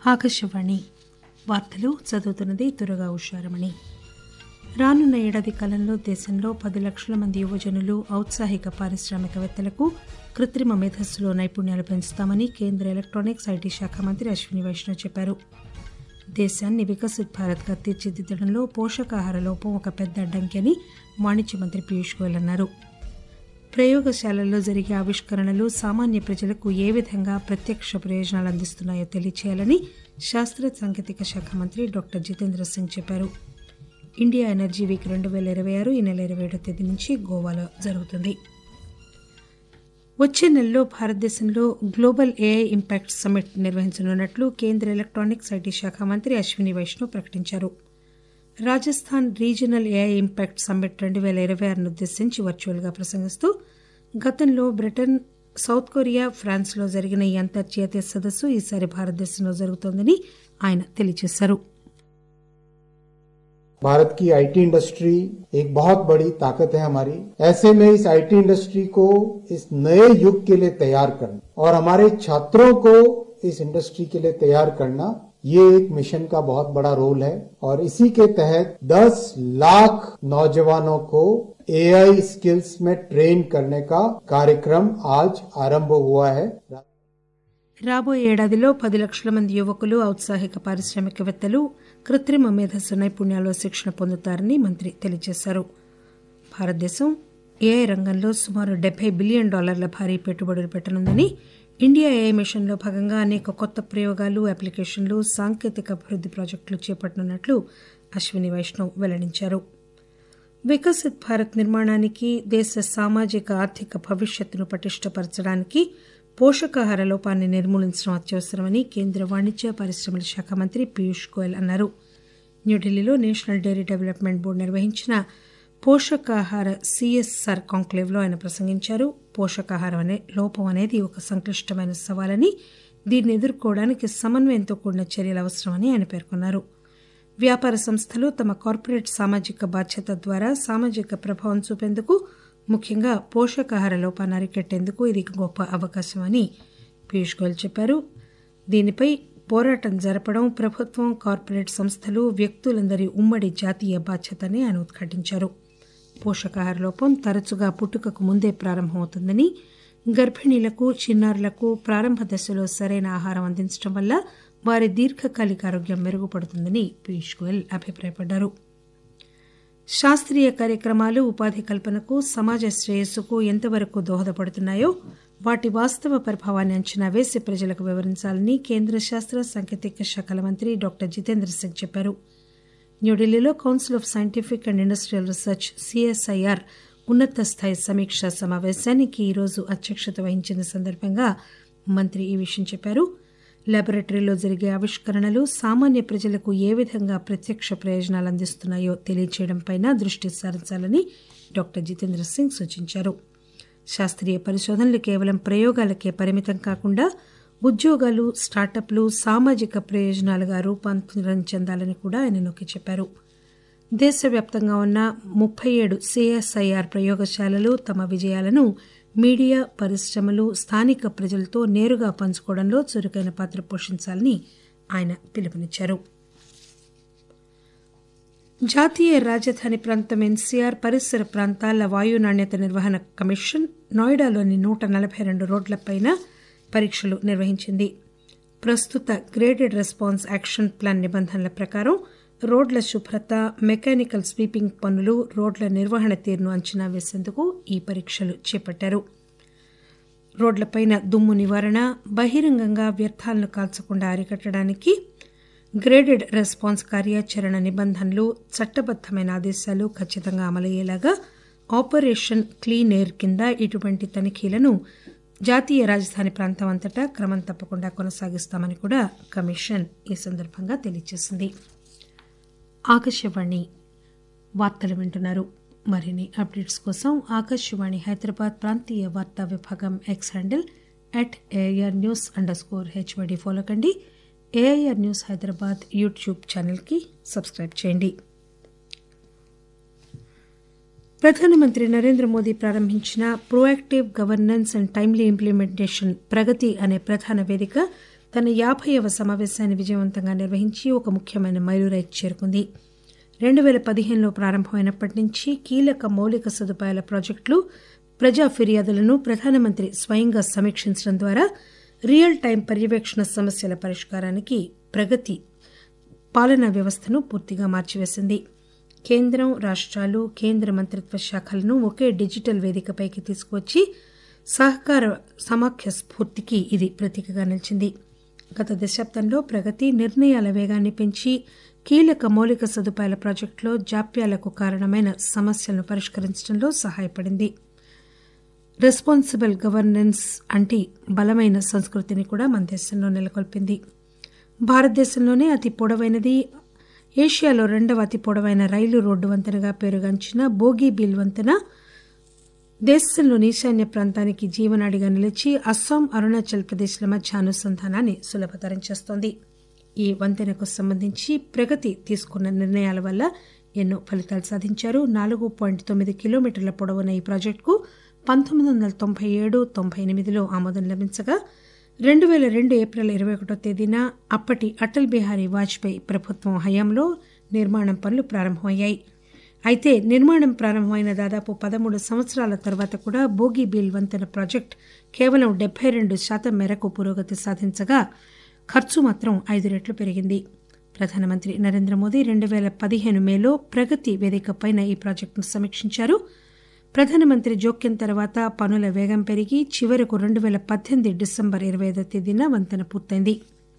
ఆకాశవాణి వార్తలు చదువుతున్నది దుర్గా ఉషారమణి. రానున్న ఏడాది కాలంలో దేశంలో 10 లక్షల మంది యువజనులు ఔత్సాహిక పారిశ్రామికవేత్తలకు కృత్రిమ మేధస్సులో నైపుణ్యాలు పెంచుతామని కేంద్ర ఎలక్టానిక్స్ ఐటీ శాఖ మంత్రి అశ్విని వైష్ణవ్ చెప్పారు. దేశాన్ని వికసిత్ భారత్గా తీర్చిదిద్దడంలో పోషకాహార లోపం ఒక పెద్ద అడ్డంకి అని వాణిజ్య మంత్రి పీయూష్ గోయల్ అన్నారు. ప్రయోగశాలల్లో జరిగే ఆవిష్కరణలు సామాన్య ప్రజలకు ఏ విధంగా ప్రత్యక్ష ప్రయోజనాలు అందిస్తున్నాయో తెలియచేయాలని శాస్త్ర సాంకేతిక శాఖ మంత్రి డాక్టర్ జితేంద్ర సింగ్ చెప్పారు. ఇండియా ఎనర్జీ వీక్ 2026 ఈ నెల 27వ తేదీ నుంచి గోవాలో జరుగుతుంది. వచ్చే నెలలో భారతదేశంలో గ్లోబల్ ఏఐ ఇంపాక్ట్ సమ్మిట్ నిర్వహించనున్నట్లు కేంద్ర ఎలక్టానిక్స్ ఐటీ శాఖ మంత్రి అశ్విని వైష్ణవ్ ప్రకటించారు. Rajasthan Regional AI Impact Summit 2026ను ఉద్దేశించి వర్చువల్గా ప్రసంగిస్తూ గతంలో బ్రిటన్, సౌత్ కొరియా, ఫ్రాన్స్లో జరిగిన ఈ అంతర్జాతీయ సదస్సు ఈసారి భారతదేశంలో జరుగుతోందని ఆయన తెలియజేశారు. भारत की आईटी इंडस्ट्री एक बहुत बड़ी ताकत है हमारी. ऐसे में इस आईटी इंडस्ट्री को इस नए युग के लिए तैयार करना और हमारे छात्रों को इस इंडस्ट्री के लिए तैयार करना, ये एक मिशन का बहुत बड़ा रोल है और इसी के तहत 10 लाख नौजवानों को एआई स्किल्स में ट्रेन करने का कार्यक्रम आज आरंभ हुआ है. రాబోయే ఏడాదిలో 10 లక్షల మంది యువకులు ఔత్సాహిక పారిశ్రామికవేత్తలు కృత్రిమ మేధస్సు నైపుణ్యాల్లో శిక్షణ పొందుతారని మంత్రి తెలియజేశారు. భారతదేశం ఏఐ రంగంలో సుమారు $70 బిలియన్ భారీ పెట్టుబడులు పెట్టనుందని, ఇండియా ఏఐ మిషన్లో భాగంగా అనేక కొత్త ప్రయోగాలు, అప్లికేషన్లు, సాంకేతిక అభివృద్ది ప్రాజెక్టులు చేపట్టనున్నట్లు అశ్విని వైష్ణవ్ వెల్లడించారు. వికసిత్ భారత్ నిర్మాణానికి, దేశ సామాజిక ఆర్థిక భవిష్యత్తును పటిష్టపరచడానికి పోషకాహార లోపాన్ని నిర్మూలించడం అత్యవసరమని కేంద్ర వాణిజ్య పరిశ్రమల శాఖ మంత్రి పీయూష్ గోయల్ అన్నారు. న్యూఢిల్లీలో నేషనల్ డైరీ డెవలప్మెంట్ బోర్డు నిర్వహించిన పోషకాహార CSR కాంక్లేవ్లో ఆయన ప్రసంగించారు. పోషకాహారం లోపం అనేది ఒక సంక్లిష్టమైన సవాలని, దీన్ని ఎదుర్కోవడానికి సమన్వయంతో కూడిన చర్యలు అవసరమని ఆయన పేర్కొన్నారు. వ్యాపార సంస్థలు తమ కార్పొరేట్ సామాజిక బాధ్యత ద్వారా సామాజిక ప్రభావం చూపేందుకు, ముఖ్యంగా పోషకాహార లోపాన్ని అరికట్టేందుకు ఇది గొప్ప అవకాశమని పీయూష్ గోయల్ చెప్పారు. దీనిపై పోరాటం జరపడం ప్రభుత్వం, కార్పొరేట్ సంస్థలు, వ్యక్తులందరి ఉమ్మడి జాతీయ బాధ్యతని ఆయన ఉద్ఘాటించారు. పోషకాహార లోపం తరచుగా పుట్టుకకు ముందే ప్రారంభమవుతుందని, గర్భిణీలకు, చిన్నారులకు ప్రారంభ దశలో సరైన ఆహారం అందించడం వల్ల వారి దీర్ఘకాలిక ఆరోగ్యం మెరుగుపడుతుందని పీయూష్ గోయల్ అభిప్రాయపడ్డారు. శాస్త్రీయ కార్యక్రమాలు ఉపాధి కల్పనకు, సమాజ శ్రేయస్సుకు ఎంతవరకు దోహదపడుతున్నాయో వాటి వాస్తవ ప్రభావాన్ని అంచనా వేసి ప్రజలకు వివరించాలని కేంద్ర శాస్త్ర సాంకేతిక శాఖల మంత్రి డాక్టర్ జితేంద్ర సింగ్ చెప్పారు. న్యూఢిల్లీలో Council of Scientific and Industrial Research CSIR ఉన్నత స్థాయి సమీక్షా సమావేశానికి ఈరోజు అధ్యక్షత వహించిన సందర్భంగా మంత్రి ఈ విషయం చెప్పారు. లాబొరేటరీలో జరిగే ఆవిష్కరణలు సామాన్య ప్రజలకు ఏ విధంగా ప్రత్యక్ష ప్రయోజనాలు అందిస్తున్నాయో తెలియచేయడంపై దృష్టి సారించాలని డాక్టర్ జితేంద్ర సింగ్ సూచించారు. శాస్త్రీయ పరిశోధనలు కేవలం ప్రయోగాలకే పరిమితం కాకుండా ఉద్యోగాలు, స్టార్టప్లు సామాజిక ప్రయోజనాలుగా రూపాంతరం చెందాలని కూడా ఆయన నొక్కి చెప్పారు. దేశవ్యాప్తంగా ఉన్న 37 CSIR ప్రయోగశాలలు తమ విజయాలను మీడియా, పరిశ్రమలు, స్థానిక ప్రజలతో నేరుగా పంచుకోవడంలో చురుకైన పాత్ర పోషించాలని ఆయన పిలుపునిచ్చారు. జాతీయ రాజధాని ప్రాంతం NCR, పరిసర ప్రాంతాల వాయు నాణ్యత నిర్వహణ కమిషన్ నోయిడాలోని 142 రోడ్లపైన పరీక్షలు నిర్వహించింది. ప్రస్తుత గ్రేడెడ్ రెస్పాన్స్ యాక్షన్ ప్లాన్ నిబంధనల ప్రకారం రోడ్ల శుభ్రత, మెకానికల్ స్వీపింగ్ పనులు, రోడ్ల నిర్వహణ తీరును అంచనా వేసేందుకు ఈ పరీక్షలు చేపట్టారు. రోడ్లపైన దుమ్ము నివారణ, బహిరంగంగా వ్యర్థాలను కాల్చకుండా అరికట్టడానికి గ్రేడెడ్ రెస్పాన్స్ కార్యాచరణ నిబంధనలు, చట్టబద్దమైన ఆదేశాలు ఖచ్చితంగా అమలయ్యేలాగా ఆపరేషన్ క్లీన్ ఎయిర్ కింద ఇటువంటి తనిఖీలను జాతీయ రాజధాని ప్రాంతం అంతటా క్రమం తప్పకుండా కొనసాగిస్తామని కూడా కమిషన్ ఈ సందర్భంగా తెలియజేసింది. ఆకాశవాణి వార్తలు వింటున్నారు. మరిన్ని అప్డేట్స్ కోసం ఆకాశవాణి హైదరాబాద్ ప్రాంతీయ వార్తా విభాగం ఎక్స్ హ్యాండిల్ @AIRnews_HYD ఫాలో కండి. AIR న్యూస్ హైదరాబాద్ యూట్యూబ్ ఛానల్కి సబ్స్క్రైబ్ చేయండి. ప్రధానమంత్రి నరేంద్ర మోదీ ప్రారంభించిన proactive governance and timely implementation Pragati అనే ప్రధాన వేదిక తన 50వ సమావేశాన్ని విజయవంతంగా నిర్వహించి ఒక ముఖ్యమైన మైలురాయికి చేరుకుంది. 2015లో ప్రారంభమైనప్పటి నుంచి కీలక మౌలిక సదుపాయాల ప్రాజెక్టులు, ప్రజా ఫిర్యాదులను ప్రధానమంత్రి స్వయంగా సమీక్షించడం ద్వారా రియల్ టైం పర్యవేక్షణ సమస్యల పరిష్కారానికి ప్రగతి పాలనా వ్యవస్థను పూర్తిగా మార్చివేసింది. కేంద్రం, రాష్ట్రాలు, కేంద్ర మంత్రిత్వ శాఖలను ఒకే డిజిటల్ వేదికపైకి తీసుకువచ్చి సహకార సమాఖ్య స్ఫూర్తికి ఇది ప్రతీకగా నిలిచింది. గత దశాబ్దంలో ప్రగతి నిర్ణయాల వేగాన్ని పెంచి కీలక మౌలిక సదుపాయాల ప్రాజెక్టులో జాప్యాలకు కారణమైన సమస్యలను పరిష్కరించడంలో సహాయపడింది. రెస్పాన్సిబుల్ గవర్నెన్స్ అంటే బలమైన సంస్కృతిని కూడా మన దేశంలో నెలకొల్పింది. భారతదేశంలోనే అతి పొడవైనది, ఏషియాలో 2వ అతి పొడవైన రైలు రోడ్డు వంతెనగా పేరుగాంచిన బోగీబీల్ వంతెన దేశంలోని ఈశాన్య ప్రాంతానికి జీవనాడిగా నిలిచి అస్సాం, అరుణాచల్ ప్రదేశ్ల మధ్య అనుసంధానాన్ని సులభతరం చేస్తోంది. ఈ వంతెనకు సంబంధించి ప్రగతి తీసుకున్న నిర్ణయాల వల్ల ఎన్నో ఫలితాలు సాధించారు. 4.9 కిలోమీటర్ల పొడవున ఈ ప్రాజెక్టుకు 1997-98లో ఆమోదం లభించగా 2002 ఏప్రిల్ 21వ తేదీన అప్పటి అటల్ బిహారీ వాజ్పేయి ప్రభుత్వం హయాంలో నిర్మాణం పనులు ప్రారంభమయ్యాయి. అయితే నిర్మాణం ప్రారంభమైన దాదాపు 13 సంవత్సరాల తర్వాత కూడా బోగీబీల్ వంతెన ప్రాజెక్టు కేవలం 72% మేరకు పురోగతి సాధించగా ఖర్చు మాత్రం 5 రెట్లు పెరిగింది. ప్రధానమంత్రి నరేంద్ర మోదీ 2015 మేలో ప్రగతి వేదికపైన ఈ ప్రాజెక్టును సమీక్షించారు. ప్రధానమంత్రి జోక్యం తర్వాత పనుల వేగం పెరిగి చివరకు 2018 డిసెంబర్ 25వ తేదీన వంతెన పూర్తయింది.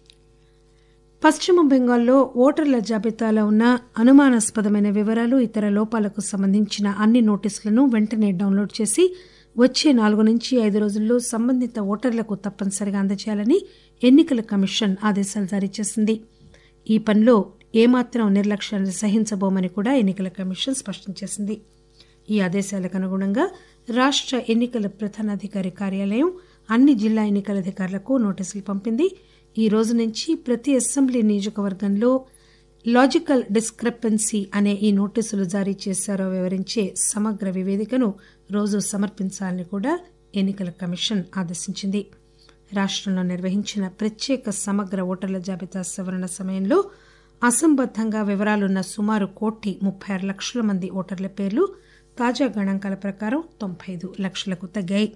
పశ్చిమ బెంగాల్లో ఓటర్ల జాబితాలో ఉన్న అనుమానాస్పదమైన వివరాలు, ఇతర లోపాలకు సంబంధించిన అన్ని నోటీసులను వెంటనే డౌన్లోడ్ చేసి వచ్చే 4 నుంచి 5 రోజుల్లో సంబంధిత ఓటర్లకు తప్పనిసరిగా అందజేయాలని ఎన్నికల కమిషన్ ఆదేశాలు జారీ చేసింది. ఈ పనిలో ఏమాత్రం నిర్లక్ష్యాన్ని సహించబోమని కూడా ఎన్నికల కమిషన్ స్పష్టం చేసింది. ఈ ఆదేశాలకు అనుగుణంగా రాష్ట్ర ఎన్నికల ప్రధానాధికారి కార్యాలయం అన్ని జిల్లా ఎన్నికల అధికారులకు నోటీసులు పంపింది. ఈ రోజు నుంచి ప్రతి అసెంబ్లీ నియోజకవర్గంలో లాజికల్ డిస్క్రిపెన్సీ అనే ఈ నోటీసులు జారీ చేశారో వివరించే సమగ్ర నివేదికను రోజు సమర్పించాలని కూడా ఎన్నికల కమిషన్ ఆదేశించింది. రాష్టంలో నిర్వహించిన ప్రత్యేక సమగ్ర ఓటర్ల జాబితా సవరణ సమయంలో అసంబద్దంగా వివరాలున్న సుమారు 1,36,00,000 మంది ఓటర్ల పేర్లు తాజా గణాంకాల ప్రకారం 95 లక్షలకు తగ్గాయి.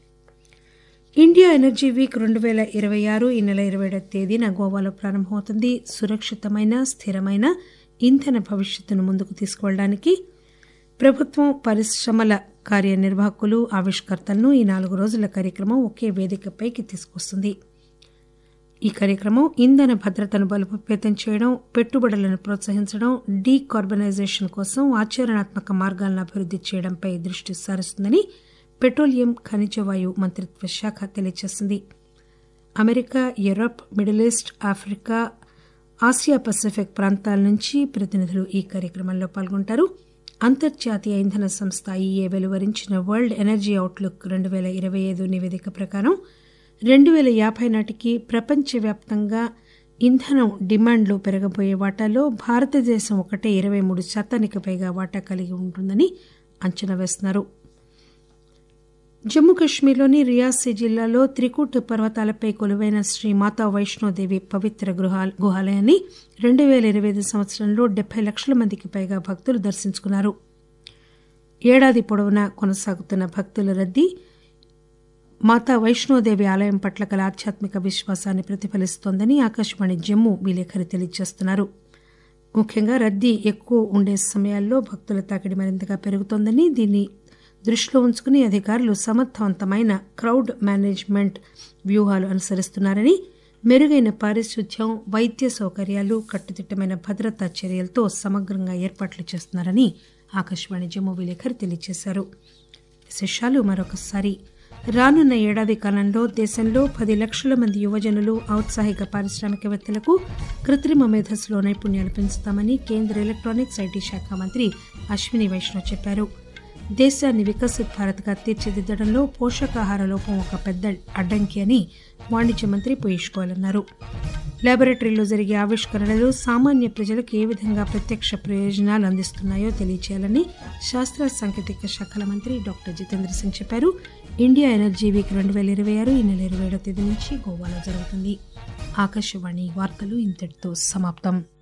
ఇండియా ఎనర్జీ వీక్ 2026 ఈ నెల 27వ తేదీన గోవాలో ప్రారంభమవుతుంది. సురక్షితమైన, స్థిరమైన ఇంధన భవిష్యత్తును ముందుకు తీసుకువెళ్లడానికి ప్రభుత్వం, పరిశ్రమల కార్యనిర్వాహకులు, ఆవిష్కర్తలను ఈ 4 రోజుల కార్యక్రమం ఒకే వేదికపైకి తీసుకొస్తుంది. ఈ కార్యక్రమం ఇంధన భద్రతను బలోపేతం చేయడం, పెట్టుబడులను ప్రోత్సహించడం, డీకార్బనైజేషన్ కోసం ఆచరణాత్మక మార్గాలను అభివృద్ది చేయడంపై దృష్టి సారిస్తుందని పెట్రోలియం, ఖనిజ వాయు మంత్రిత్వ శాఖ తెలియజేసింది. America, Europe, Middle East, Africa, Asia Pacific ప్రాంతాల నుంచి ప్రతినిధులు ఈ కార్యక్రమంలో పాల్గొంటారు. అంతర్జాతీయ ఇంధన సంస్థ IEA వెలువరించిన వరల్డ్ ఎనర్జీ అవుట్లుక్ 2025 నివేదిక ప్రకారం 2050 నాటికి ప్రపంచవ్యాప్తంగా ఇంధనం డిమాండ్లో పెరగబోయే వాటాలో భారతదేశం ఒకటే 23% పైగా వాటా కలిగి ఉంటుందని అంచనా వేస్తున్నారు. జమ్మూ కశ్మీర్లోని రియాసీ జిల్లాలో త్రికూట్ పర్వతాలపై కొలువైన శ్రీ మాతా వైష్ణోదేవి పవిత్ర గుహాలయాన్ని 2025 సంవత్సరంలో 70 లక్షల మందికి పైగా భక్తులు దర్శించుకున్నారు. ఏడాది పొడవునా కొనసాగుతున్న భక్తుల రద్దీ మాతా వైష్ణోదేవి ఆలయం పట్ల గల ఆధ్యాత్మిక విశ్వాసాన్ని ప్రతిఫలిస్తోందని ఆకాశవాణి జమ్మూ విలేకరి తెలియజేస్తున్నారు. ముఖ్యంగా రద్దీ ఎక్కువ ఉండే సమయాల్లో భక్తుల తాకిడి మరింతగా పెరుగుతోందని, దీన్ని దృష్టిలో ఉంచుకుని అధికారులు సమర్థవంతమైన క్రౌడ్ మేనేజ్మెంట్ వ్యూహాలు అనుసరిస్తున్నారని, మెరుగైన పారిశుధ్యం, వైద్య సౌకర్యాలు, కట్టుదిట్టమైన భద్రతా చర్యలతో సమగ్రంగా ఏర్పాట్లు చేస్తున్నారని ఆకాశవాణి జమ్మూ విలేకరి తెలియజేశారు. విశేషాలు మరొకసారి. రానున్న ఏడాది కాలంలో దేశంలో 10 లక్షల మంది యువజనులు, ఔత్సాహిక పారిశ్రామికవేత్తలకు కృత్రిమ మేధస్సులో నైపుణ్యాలు పెంచుతామని కేంద్ర ఎలక్ట్రానిక్స్, ఐటీ శాఖ మంత్రి అశ్విని వైష్ణవ్ చెప్పారు. దేశాన్ని వికసిత్ భారత్గా తీర్చిదిద్దడంలో పోషకాహార లోపం ఒక పెద్ద అడ్డంకి అని వాణిజ్య మంత్రి పీయూష్ గోయల్ అన్నారు. ల్యాబొరేటరీలో జరిగే ఆవిష్కరణలు సామాన్య ప్రజలకు ఏ విధంగా ప్రత్యక్ష ప్రయోజనాలు అందిస్తున్నాయో తెలియజేయాలని శాస్త్ర సాంకేతిక శాఖల మంత్రి డాక్టర్ జితేంద్ర సింగ్ చెప్పారు. ఇండియా ఎనర్జీ వీక్ 2026 ఈ నెల 27వ తేదీ నుంచి గోవాలో జరుగుతుంది. ఆకాశవాణి వార్తలు ఇంతటితో సమాప్తం.